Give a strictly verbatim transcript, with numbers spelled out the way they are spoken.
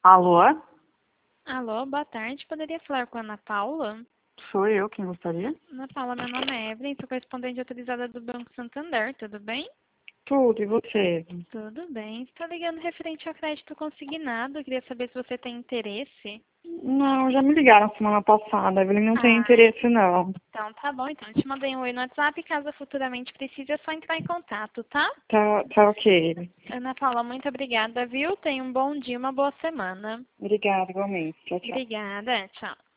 Alô? Alô, boa tarde. Poderia falar com a Ana Paula? Sou eu quem gostaria? Ana Paula, meu nome é Evelyn, sou correspondente autorizada do Banco Santander, tudo bem? Tudo, e você? Tudo bem. Estou ligando referente ao crédito consignado. Queria saber se você tem interesse. Não, já me ligaram semana passada, a Evelyn não tem Ah, interesse não. então tá bom. Então, eu te mandei um oi no WhatsApp. Caso futuramente precise, é só entrar em contato, tá? Tá, tá ok. Ana Paula, muito obrigada, viu? Tenha um bom dia, uma boa semana. Obrigada, igualmente. Tchau, tchau. Obrigada, tchau.